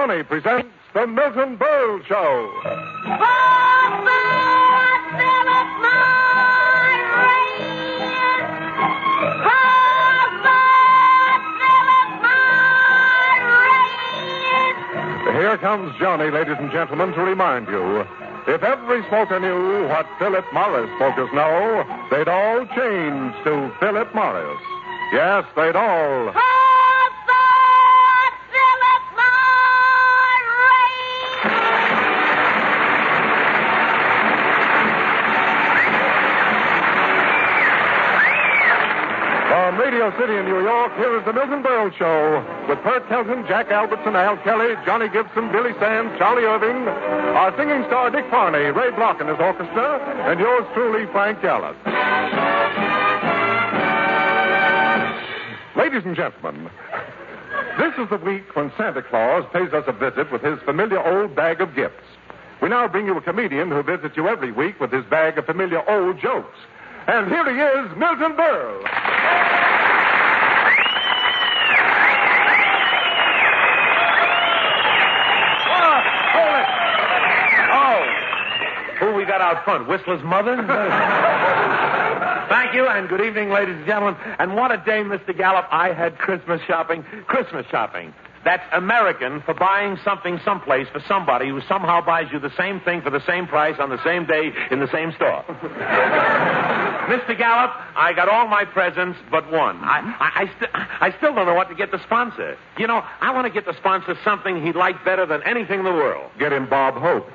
Johnny presents The Milton Berle Show. Here comes Johnny, ladies and gentlemen, to remind you. If every smoker knew what Philip Morris smokers know, they'd all change to Philip Morris. Yes, they'd all. From Radio City in New York, here is the Milton Berle Show with Bert Kelton, Jack Albertson, Al Kelly, Johnny Gibson, Billy Sands, Charlie Irving, our singing star Dick Farney, Ray Block and his orchestra, and yours truly, Frank Gallis. Ladies and gentlemen, this is the week when Santa Claus pays us a visit with his familiar old bag of gifts. We now bring you a comedian who visits you every week with his bag of familiar old jokes. And here he is, Milton Berle. Who we got out front? Whistler's mother? Thank you, and good evening, ladies and gentlemen. And what a day, Mr. Gallup. I had Christmas shopping. Christmas shopping. That's American for buying something someplace for somebody who somehow buys you the same thing for the same price on the same day in the same store. Mr. Gallup, I got all my presents but one. I still don't know what to get the sponsor. You know, I want to get the sponsor something he'd like better than anything in the world. Get him Bob Hope.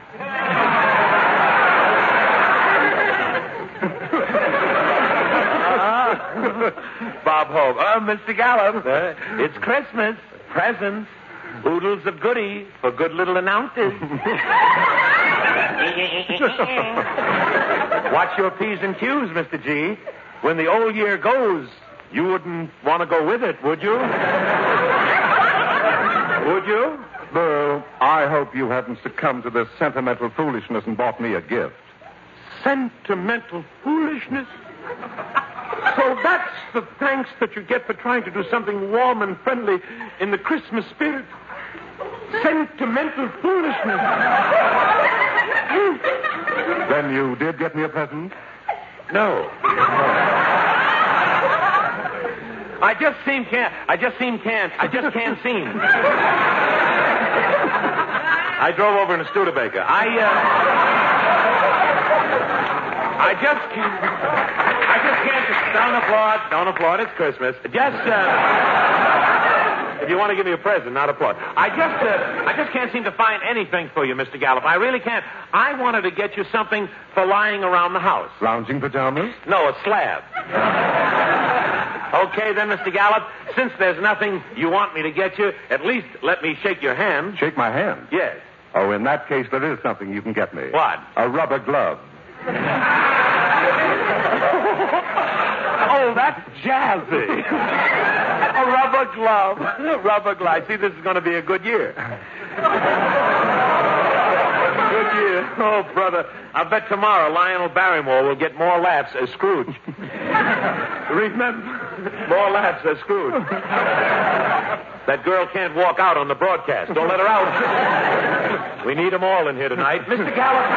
Bob Hope. Mr. Gallup, it's Christmas. Presents. Oodles of goody for good little announcers. Watch your P's and Q's, Mr. G. When the old year goes, you wouldn't want to go with it, would you? Would you? Burl, I hope you haven't succumbed to this sentimental foolishness and bought me a gift. Sentimental foolishness? So that's the thanks that you get for trying to do something warm and friendly in the Christmas spirit. Sentimental foolishness. Then you did get me a present? No. I just can't seem. I drove over in a Studebaker. I just can't. Don't applaud. It's Christmas. Just, if you want to give me a present, not applaud. I just can't seem to find anything for you, Mr. Gallup. I really can't. I wanted to get you something for lying around the house. Lounging pajamas? No, a slab. Okay, then, Mr. Gallup, since there's nothing you want me to get you, at least let me shake your hand. Shake my hand? Yes. Oh, in that case, there is something you can get me. What? A rubber glove. Oh, that's jazzy. A rubber glove. A rubber glove. See, this is going to be a good year. Good year. Oh, brother. I bet tomorrow Lionel Barrymore will get more laughs as Scrooge. Remember? More laughs as Scrooge. That girl can't walk out on the broadcast. Don't let her out. We need them all in here tonight. Mr. Gallup.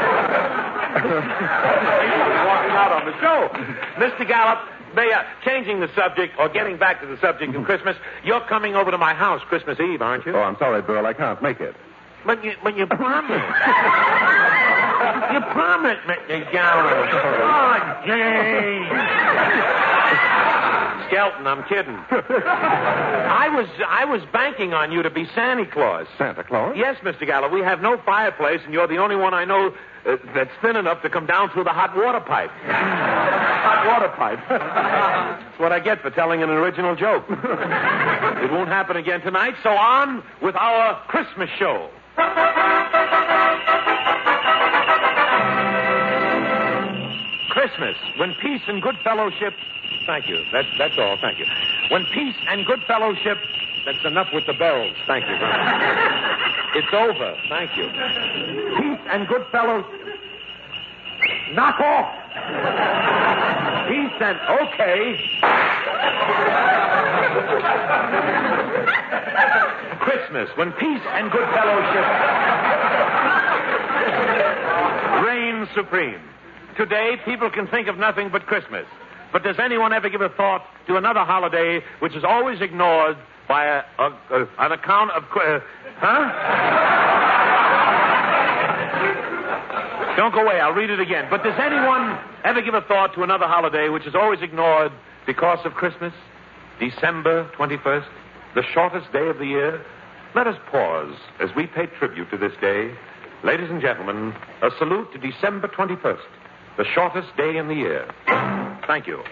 Walking out on the show. Mr. Gallup, changing the subject, or getting back to the subject of Christmas, you're coming over to my house Christmas Eve, aren't you? Oh, I'm sorry, Burl. I can't make it. But you promised. You promised, Mr. Gallup. Oh, Jane. Skelton, I'm kidding. I was banking on you to be Santa Claus. Santa Claus? Yes, Mr. Gallup. We have no fireplace, and you're the only one I know that's thin enough to come down through the hot water pipe. Hot water pipe. That's what I get for telling an original joke. It won't happen again tonight, so on with our Christmas show. Christmas, when peace and good fellowship... Thank you. That's all. Thank you. When peace and good fellowship... That's enough with the bells. Thank you. It's over. Thank you. Peace and good fellows... Knock off! Peace and... Okay. Christmas. Christmas, when peace and good fellowship reign supreme. Today, people can think of nothing but Christmas. But does anyone ever give a thought to another holiday which is always ignored by an account of... Don't go away. I'll read it again. But does anyone ever give a thought to another holiday which is always ignored because of Christmas? December 21st, the shortest day of the year. Let us pause as we pay tribute to this day. Ladies and gentlemen, a salute to December 21st, the shortest day in the year. Thank you.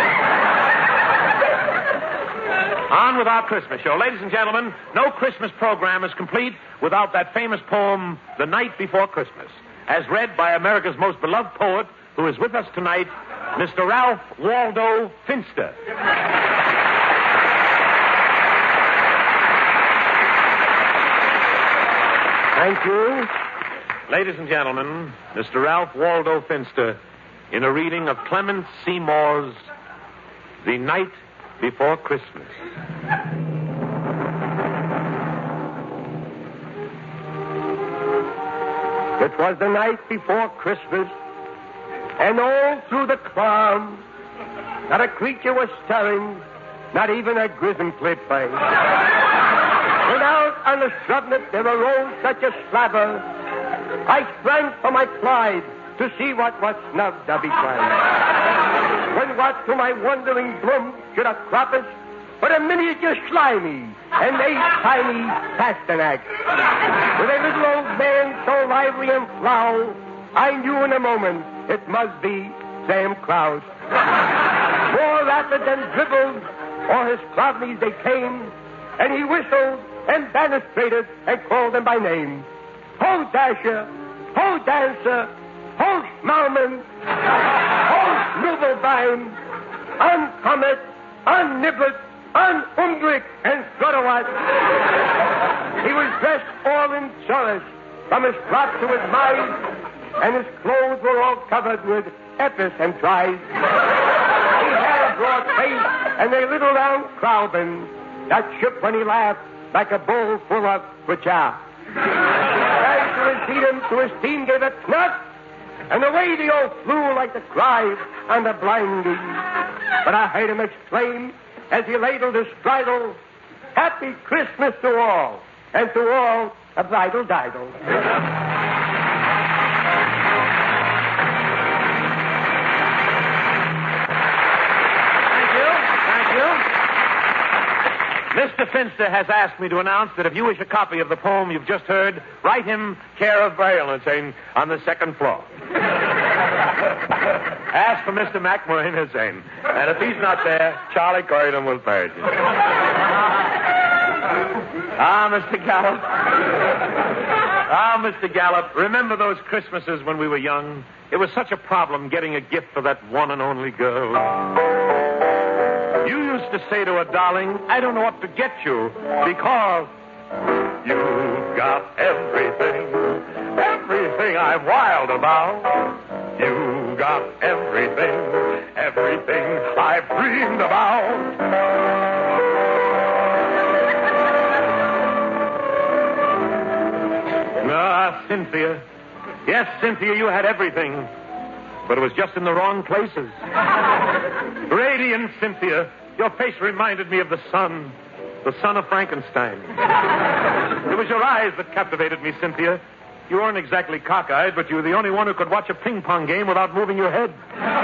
On with our Christmas show. Ladies and gentlemen, no Christmas program is complete without that famous poem, The Night Before Christmas, as read by America's most beloved poet, who is with us tonight, Mr. Ralph Waldo Finster. Thank you. Ladies and gentlemen, Mr. Ralph Waldo Finster in a reading of Clement C. Moore's The Night Before Christmas. It was the night before Christmas, and all through the calm, not a creature was stirring, not even a grizzly flea. Without on the shrubnet there arose such a slabber, I sprang for my Clyde to see what was snubbed or betrayed. When what to my wondering bloom should have cropped but a miniature slimy and a tiny pasternak. With a little old man so lively and flow, I knew in a moment it must be Sam Krause. More rapid than dribbled, or his clodneys they came, and he whistled and balustrated and called them by name. Ho, Dasher! Ho, Dancer! Ho, Schmalman! Ho, Snubelbein! On Comet! On Nibblet! On Umbrick and Strutterwat! He was dressed all in churlish, from his crop to his mouth, and his clothes were all covered with epis and tries. He had a broad face and a little round crowbin that shook when he laughed like a bowl full of kucha. To his team gave a knot, and away they all flew like the cry on the blind geese. But I heard him exclaim as he ladled his bridle, "Happy Christmas to all, and to all a bridal diddle." Mr. Finster has asked me to announce that if you wish a copy of the poem you've just heard, write him care of Braille on the second floor. Ask for Mr. McMurray Hussein. And if he's not there, Charlie Corridon will purge it. Mr. Gallup, remember those Christmases when we were young? It was such a problem getting a gift for that one and only girl. You used to say to her, darling, I don't know what to get you because you've got everything I'm wild about. You've got everything I've dreamed about. Cynthia. Yes, Cynthia, you had everything. But it was just in the wrong places. Radiant Cynthia, your face reminded me of the son of Frankenstein. It was your eyes that captivated me, Cynthia. You weren't exactly cockeyed, but you were the only one who could watch a ping-pong game without moving your head.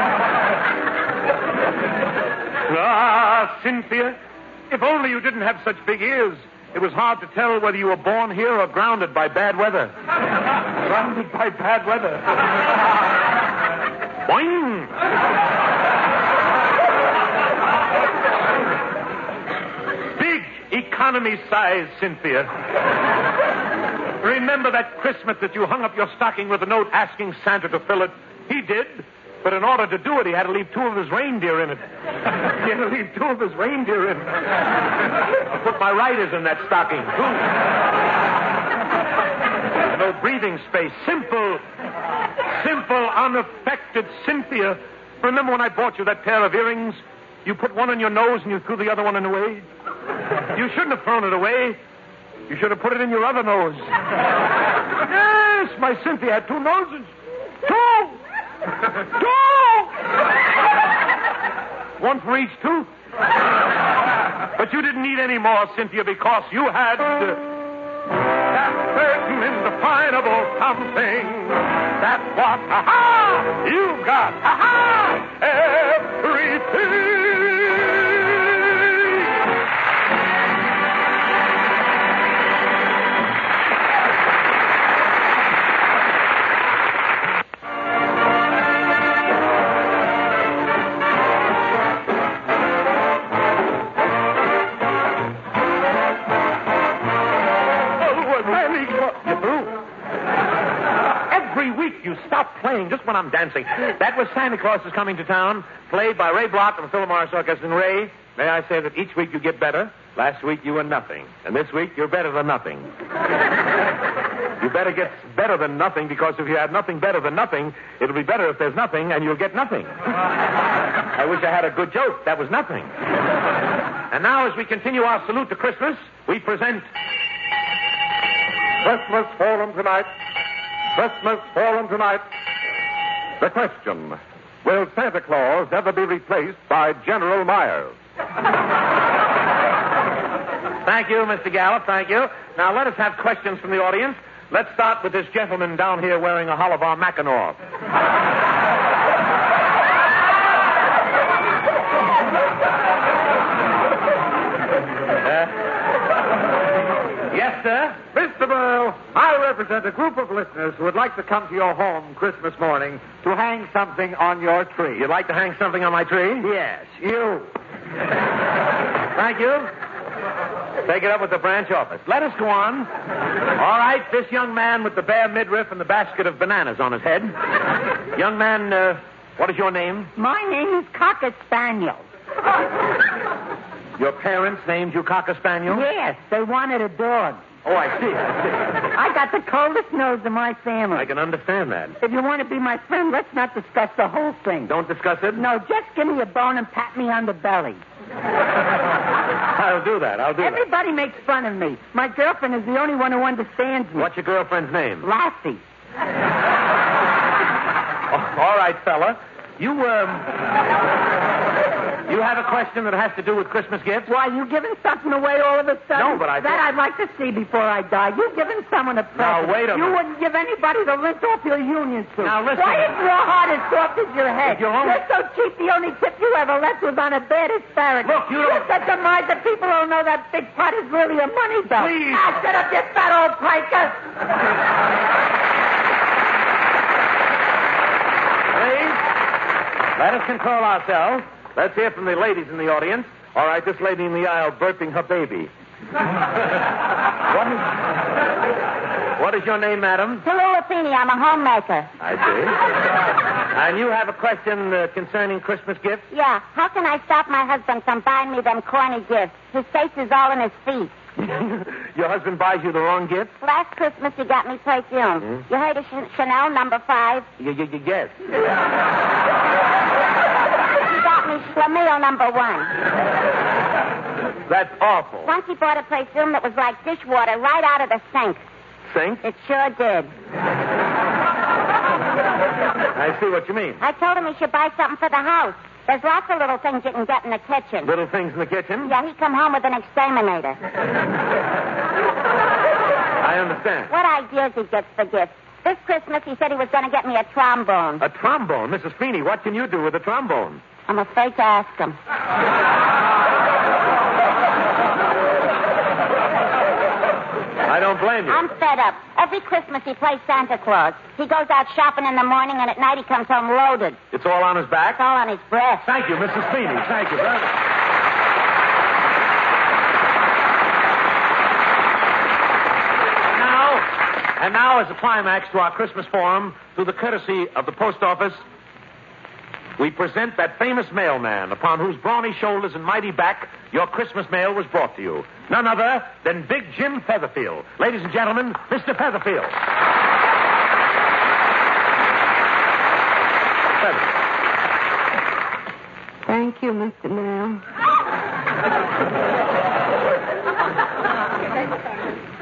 Cynthia, if only you didn't have such big ears. It was hard to tell whether you were born here or grounded by bad weather. Grounded by bad weather. Boing! Big economy size, Cynthia. Remember that Christmas that you hung up your stocking with a note asking Santa to fill it? He did, but in order to do it, he had to leave 2 of his reindeer in it. I put my riders in that stocking, too. No breathing space. Simple, unaffected Cynthia. Remember when I bought you that pair of earrings? You put one on your nose and you threw the other one away. You shouldn't have thrown it away. You should have put it in your other nose. Yes, my Cynthia had two noses. Two! One for each tooth. But you didn't need any more, Cynthia, because you had that certain indefinable something. That's what, you've got, everything. You stop playing just when I'm dancing. That was Santa Claus is Coming to Town, played by Ray Block of the Philharmonic Orchestra. And Ray, may I say that each week you get better. Last week you were nothing. And this week you're better than nothing. You better get better than nothing, because if you have nothing better than nothing, it'll be better if there's nothing, and you'll get nothing. I wish I had a good joke. That was nothing. And now, as we continue our salute to Christmas, we present Christmas Forum tonight. Christmas Forum tonight. The question, will Santa Claus ever be replaced by General Myers? Thank you, Mr. Gallup. Thank you. Now, let us have questions from the audience. Let's start with this gentleman down here wearing a Holivar Mackinac. Yes, sir? Mr. Burl, I represent a group of listeners who would like to come to your home Christmas morning to hang something on your tree. You'd like to hang something on my tree? Yes, you. Thank you. Take it up with the branch office. Let us go on. All right, this young man with the bare midriff and the basket of bananas on his head. Young man, what is your name? My name is Cocker Spaniel. Your parents named you Cocker Spaniel? Yes, they wanted a dog. Oh, I see. I got the coldest nose in my family. I can understand that. If you want to be my friend, let's not discuss the whole thing. Don't discuss it? No, just give me a bone and pat me on the belly. I'll do that. Everybody makes fun of me. My girlfriend is the only one who understands me. What's your girlfriend's name? Lassie. All right, fella. You have a question that has to do with Christmas gifts? Why, you giving something away all of a sudden? No, but I... That I'd like to see before I die. You giving someone a present. Now, wait a minute. You wouldn't give anybody the lint off your union suit. Now, listen. Why is your heart as soft as your head? You're so cheap, the only tip you ever left was on a bad asparagus. Look, you don't... You're such a miser that people don't know that big pot is really a money belt. Please. Now, shut up, you fat old piker. Please. Let us control ourselves. Let's hear from the ladies in the audience. All right, this lady in the aisle birthing her baby. What is your name, madam? Tallulah Feeney. I'm a homemaker. I see. And you have a question concerning Christmas gifts? Yeah. How can I stop my husband from buying me them corny gifts? His face is all in his feet. Your husband buys you the wrong gift? Last Christmas, he got me perfume. You heard of Chanel No. 5? You guess. Schlemiel No. 1. That's awful. Once he bought a perfume that was like dishwater right out of the sink. Sink? It sure did. I see what you mean. I told him he should buy something for the house. There's lots of little things you can get in the kitchen. Little things in the kitchen? Yeah, he come home with an exterminator. I understand. What ideas he gets for gifts. This Christmas, he said he was going to get me a trombone. A trombone? Mrs. Feeney, what can you do with a trombone? I'm afraid to ask him. I don't blame you. I'm fed up. Every Christmas he plays Santa Claus. He goes out shopping in the morning, and at night he comes home loaded. It's all on his back? It's all on his breast. Thank you, Mrs. Feeney. Thank you very much. And now, as a climax to our Christmas forum, through the courtesy of the post office, we present that famous mailman upon whose brawny shoulders and mighty back your Christmas mail was brought to you. None other than Big Jim Featherfield. Ladies and gentlemen, Mr. Featherfield. Thank you, Mr. Mail.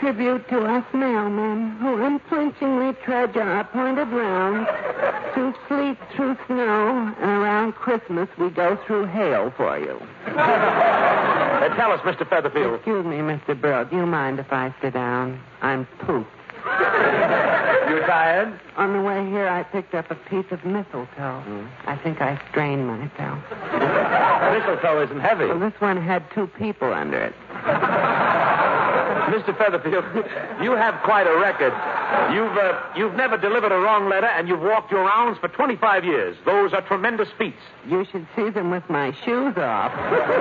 tribute to us mailmen who unflinchingly trudge our appointed rounds through sleet, through snow, and around Christmas we go through hail for you. Tell us, Mr. Featherfield. Excuse me, Mr. Burrow. Do you mind if I sit down? I'm pooped. You tired? On the way here, I picked up a piece of mistletoe. I think I strained myself. Mistletoe isn't heavy. Well, this one had 2 people under it. Mr. Featherfield, you have quite a record. You've never delivered a wrong letter, and you've walked your rounds for 25 years. Those are tremendous feats. You should see them with my shoes off.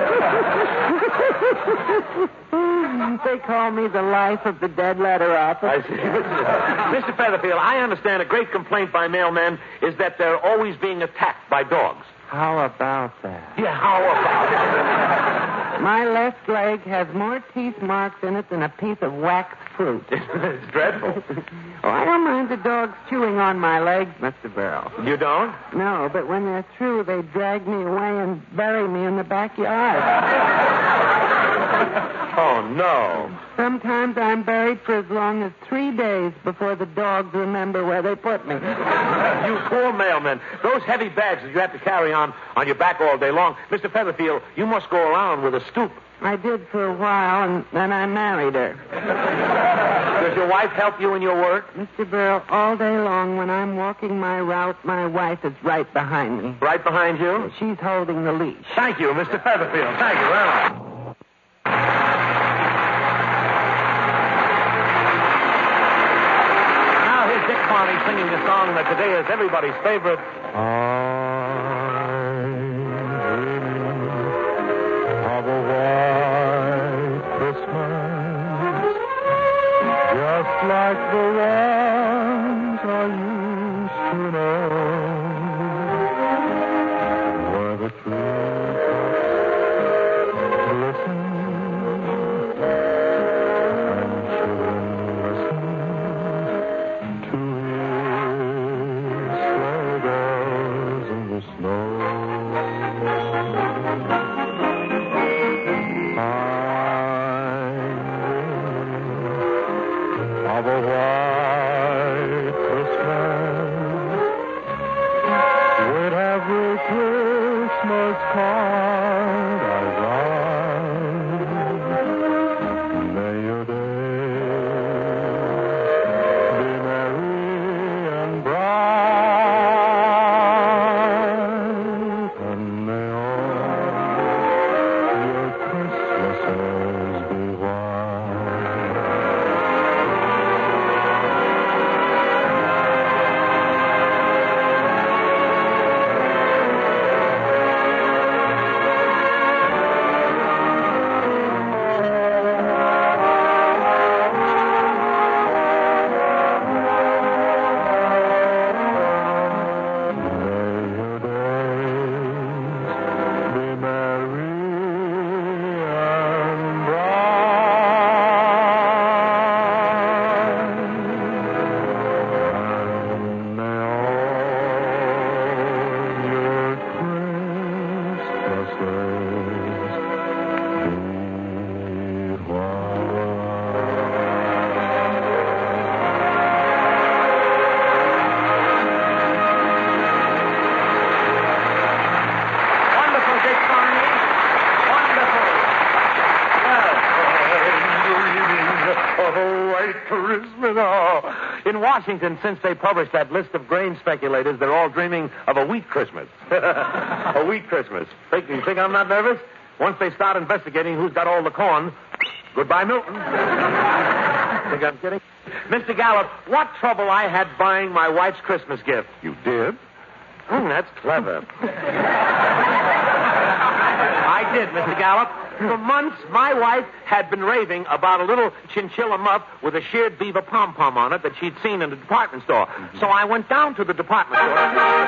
They call me the life of the dead letter office. I see. Mr. Featherfield, I understand a great complaint by mailmen is that they're always being attacked by dogs. How about that? Yeah, how about it? My left leg has more teeth marks in it than a piece of waxed fruit. It's dreadful. Oh, I don't mind the dogs chewing on my legs, Mr. Burrow. You don't? No, but when they're through, they drag me away and bury me in the backyard. Oh, no. Sometimes I'm buried for as long as 3 days before the dogs remember where they put me. You poor mailman. Those heavy bags that you have to carry on your back all day long. Mr. Featherfield, you must go around with a stoop. I did for a while, and then I married her. Does your wife help you in your work? Mr. Burrow, all day long when I'm walking my route, my wife is right behind me. Right behind you? She's holding the leash. Thank you, Mr. Featherfield. Thank you very much. Singing a song that today is everybody's favorite. I'm dreaming of a white Christmas, just like the ones I used to know, where the treetops glisten and children listen to snow. Of a white Christmas, with every Christmas card I write, may your days be merry and bright, and may all your Christmases be white. In Washington, since they published that list of grain speculators, they're all dreaming of a wheat Christmas. A wheat Christmas. You think I'm not nervous? Once they start investigating who's got all the corn, goodbye, Milton. Think I'm kidding? Mr. Gallup, what trouble I had buying my wife's Christmas gift. You did? That's clever. I did, Mr. Gallup. For months, my wife had been raving about a little chinchilla muff with a sheared beaver pom-pom on it that she'd seen in a department store. So I went down to the department store.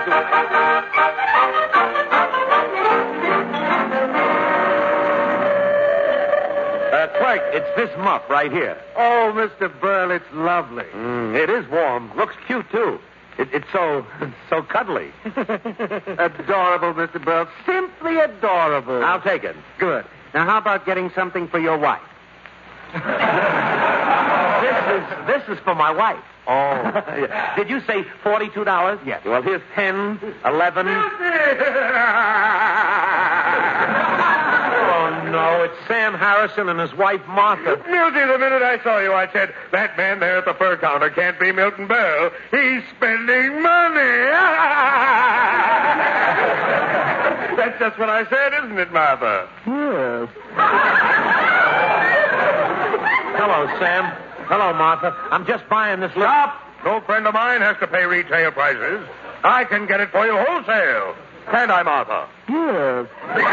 Clerk, it's this muff right here. Oh, Mr. Burl, it's lovely. It is warm. Looks cute, too. It's so cuddly. Adorable, Mr. Burl. Simply adorable. I'll take it. Good. Now, how about getting something for your wife? This is for my wife. Oh. Did you say $42? Yes. Well, here's 10, 11. Oh, no, it's Sam Harrison and his wife, Martha. Milty, the minute I saw you, I said, that man there at the fur counter can't be Milton Berle. He's spending money. That's just what I said, isn't it, Martha? Yes. Hello, Sam. Hello, Martha. I'm just buying this little... Stop! No friend of mine has to pay retail prices. I can get it for you wholesale. Can't I, Martha? Yes.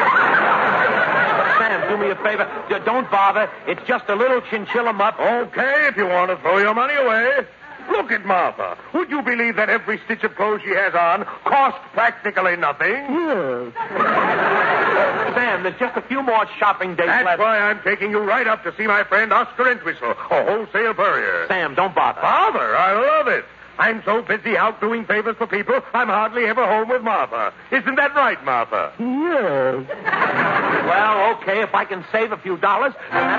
Sam, do me a favor. Don't bother. It's just a little chinchilla mutt. Okay, if you want to throw your money away. Look at Martha. Would you believe that every stitch of clothes she has on costs practically nothing? Yes. Sam, there's just a few more shopping days That's left. why I'm taking you right up to see my friend Oscar Entwistle, a wholesale furrier. Sam, don't bother. Father, I love it. I'm so busy out doing favors for people, I'm hardly ever home with Martha. Isn't that right, Martha? Yes. Well, okay, if I can save a few dollars.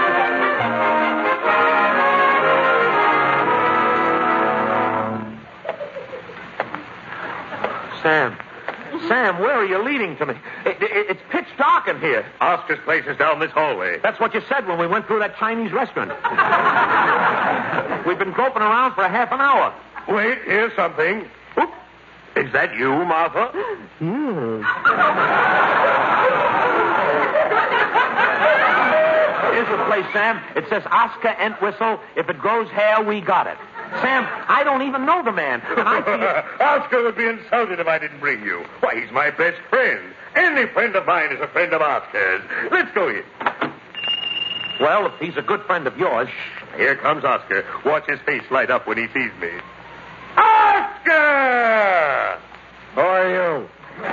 Sam, where are you leading to me? It's pitch dark in here. Oscar's place is down this hallway. That's what you said when we went through that Chinese restaurant. We've been groping around for a half an hour. Wait, here's something. Oop. Is that you, Martha? Yes. Here's the place, Sam. It says Oscar Entwistle. If it grows hair, we got it. Sam, I don't even know the man. And I feel... Oscar would be insulted if I didn't bring you. Why, he's my best friend. Any friend of mine is a friend of Oscar's. Let's go in. Well, if he's a good friend of yours... Here comes Oscar. Watch his face light up when he sees me. Oscar! Who are you?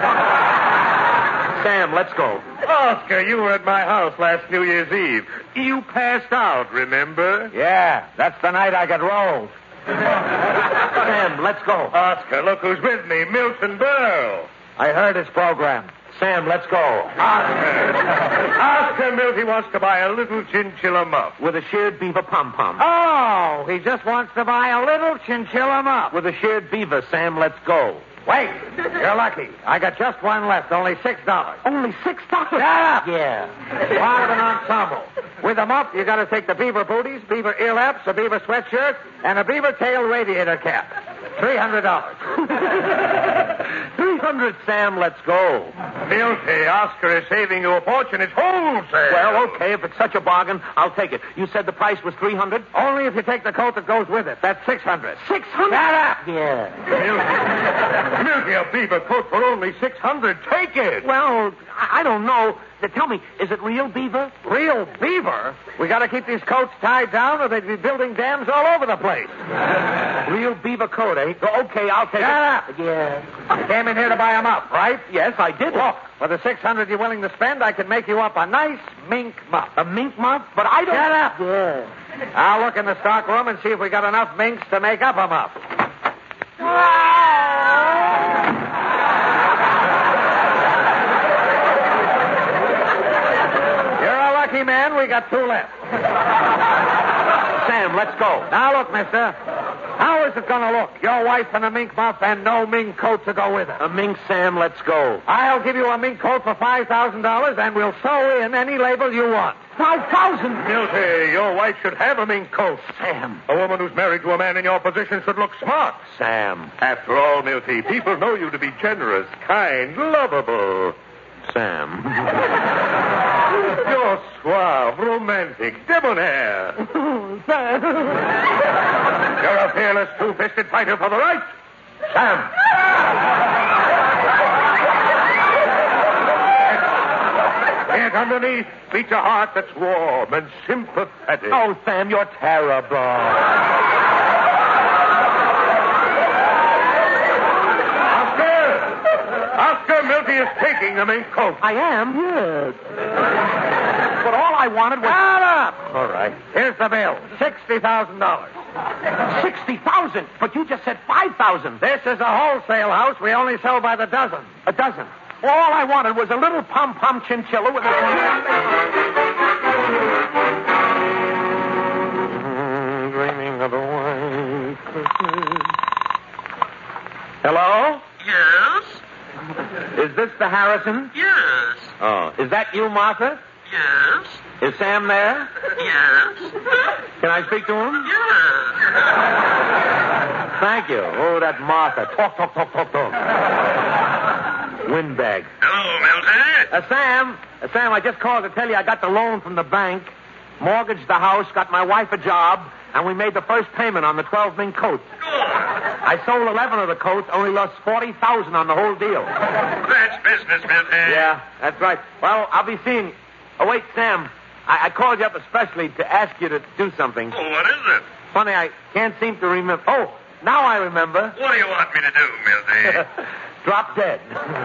Sam, let's go. Oscar, you were at my house last New Year's Eve. You passed out, remember? Yeah, that's the night I got rolled. Sam, let's go. Oscar, look who's with me, Milton Berle. I heard his program. Sam, let's go. Oscar Milty wants to buy a little chinchilla muff. With a sheared beaver pom-pom. Oh, he just wants to buy a little chinchilla muff. With a sheared beaver, Sam, let's go. Wait, you're lucky. I got just one left, only $6. Only $6? Shut up! Yeah. Part of an ensemble. With the muff, you got to take the beaver booties, beaver ear laps, a beaver sweatshirt, and a beaver tail radiator cap. $300. 300, Sam, let's go. Milty, Oscar is saving you a fortune. It's wholesale. Well, okay, if it's such a bargain, I'll take it. You said the price was 300? Only if you take the coat that goes with it. That's 600. 600? Shut up! Yeah. Milty, a beaver coat for only 600. Take it. Well, I don't know. Tell me, is it real beaver? Real beaver? We got to keep these coats tied down or they'd be building dams all over the place. Real beaver coat, eh? Okay, I'll take Shut it. up! Yeah. You came in here to buy them up, right? Yes, I did. Look, for the $600 you're willing to spend, I can make you up a nice mink muff. A mink muff? But I don't... Shut up! Yeah. I'll look in the stock room and see if we got enough minks to make up a muff. You're a lucky man. We got 2 left. Sam, let's go. Now, look, mister. How is it going to look? Your wife in a mink muff and no mink coat to go with it. A mink, Sam, let's go. I'll give you a mink coat for $5,000 and we'll sew in any label you want. 5,000? Milty, your wife should have a mink coat. Sam. A woman who's married to a man in your position should look smart. Sam. After all, Milty, people know you to be generous, kind, lovable. Sam. You're suave, romantic, debonair. You're a fearless, two-fisted fighter for the right. Sam. Yet underneath beats a heart that's warm and sympathetic. Oh, Sam, you're terrible. Oscar Milty is taking the mink coat. I am? Yes. But all I wanted was... Shut up! All right. Here's the bill. $60,000. 60,000, but you just said 5,000. This is a wholesale house. We only sell by the dozen. A dozen. All I wanted was a little pom-pom chinchilla with a... Dreaming of a Mr. Harrison? Yes. Oh. Is that you, Martha? Yes. Is Sam there? Yes. Can I speak to him? Yes. Thank you. Oh, that Martha. Talk. Windbag. Hello, Milty. Sam, I just called to tell you I got the loan from the bank, mortgaged the house, got my wife a job, and we made the first payment on the 12 mink coats. Good. I sold 11 of the coats, only lost $40,000 on the whole deal. That's business, Milty. Yeah, that's right. Well, I'll be seeing... Oh, wait, Sam. I called you up especially to ask you to do something. Oh, what is it? Funny, I can't seem to remember. Oh, now I remember. What do you want me to do, Milty? Drop dead.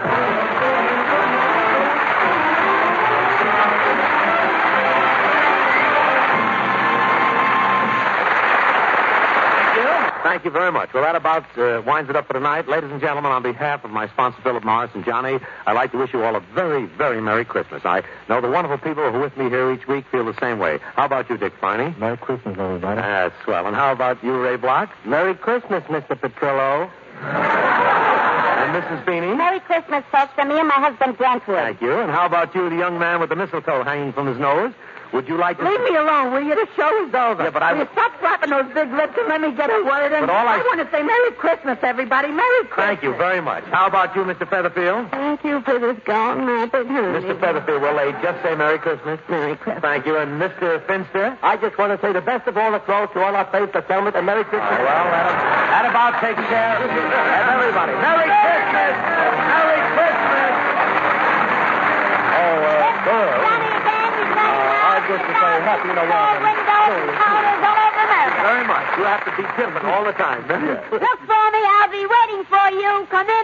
Thank you very much. Well, that about winds it up for tonight. Ladies and gentlemen, on behalf of my sponsor, Philip Morris and Johnny, I'd like to wish you all a very, very Merry Christmas. I know the wonderful people who are with me here each week feel the same way. How about you, Dick Farney? Merry Christmas, everybody. That's swell. And how about you, Ray Block? Merry Christmas, Mr. Petrillo. And Mrs. Beanie? Merry Christmas, folks, from me and my husband, Brentwood. Thank you. And how about you, the young man with the mistletoe hanging from his nose? Would you like to... Leave me alone, will you? The show's over. Yeah, but Will you stop flapping those big lips and let me get a word in? But all I want to say Merry Christmas, everybody. Merry Christmas. Thank you very much. How about you, Mr. Featherfield? Thank you for this golden opportunity. Mr. Featherfield, well, just say Merry Christmas. Merry Christmas. Thank you. And Mr. Finster? I just want to say the best of all the clothes to all our faithful settlement and Merry Christmas. Well, that about takes care of everybody. Merry Christmas! Merry Christmas! Oh, good. Johnny again, he's running out. I just to say happy New Year. Windows and counters all over America. Very much. You have to be different all the time. Look for me. I'll be waiting for you. Come in